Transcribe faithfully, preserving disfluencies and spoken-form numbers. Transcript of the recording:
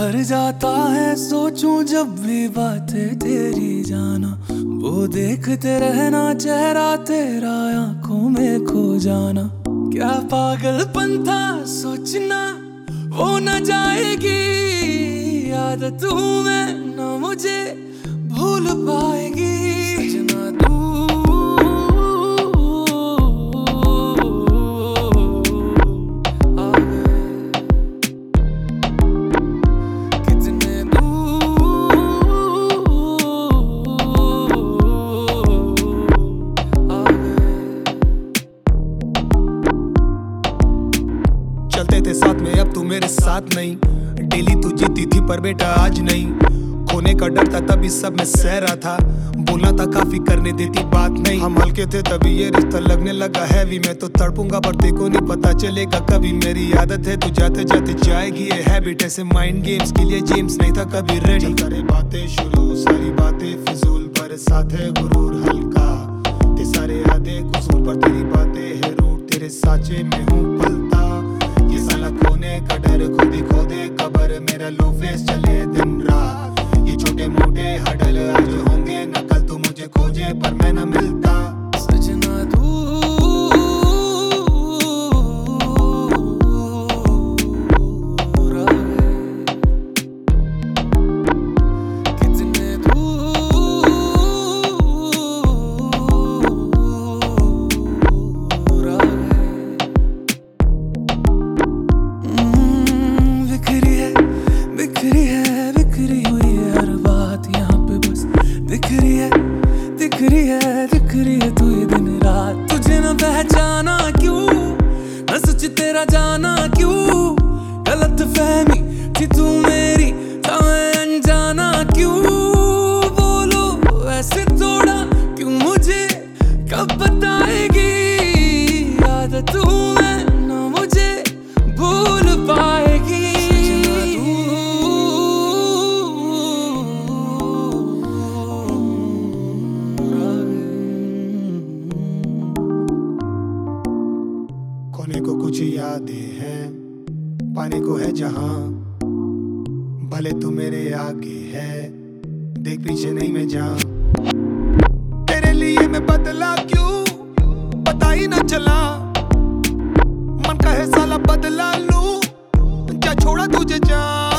भर जाता है सोचूं जब भी बातें तेरी जाना, वो देखते रहना चेहरा तेरा आंखों में खो जाना। क्या पागलपन था सोचना वो न जाएगी, आदत हूँ मैं ना मुझे भूल पाएगी। सजना तू चलते थे साथ में अब तू मेरे साथ नहीं, डेली तू जीती थी पर बेटा आज नहीं। खोने का डर था तभी सब में सह रहा था, बोलना था काफी करने देती बात नहीं। हम हल्के थे तभी ये रिश्ता लगने लगा हैवी, मैं तो तड़पूंगा पर तेको नहीं पता चलेगा कभी। मेरी आदत है तू जाते जाते जाएगी ये हैबिट, ऐसे माइंड गेम्स के लिए जेम्स नहीं था कभी रेडी। करे बातें शुरू सारी बातें फिजूल, पर साथ है गुरूर हल्का, ते सारे आधे कसूर पर तेरी बातें है रूट, तेरे साचे में हूँ पलता। ये साला खोने का डर खुद ही खो दे कबर, मेरा लो फेस चले दिन रात। ये छोटे मोटे हडल आज होंगे न कल, तू मुझे खोजे पर मैं न मिलता। सजना तू बिखरी है बिखरी हुई है हर बात यहाँ पे बस दिख रही है दिख रही है दिख रही है तू ये दिन रात। तुझे न पहचाना क्यों, न सच तेरा जाना क्यों, गलत फहमी थी तू मेरी था मैं अनजाना क्यों। बोलो ऐसे थोड़ा क्यों मुझे कब बताएगी, आदत हूँ मैं ना मुझे भूल पाएगी। खोने को कुछ यादें हैं, पाने को है जहां, भले तू मेरे आगे है देख पीछे नहीं मैं जा। तेरे लिए मैं बदला क्यों पता ही न चला, मन का है साला बदला लूं क्या छोड़ा तुझे जा।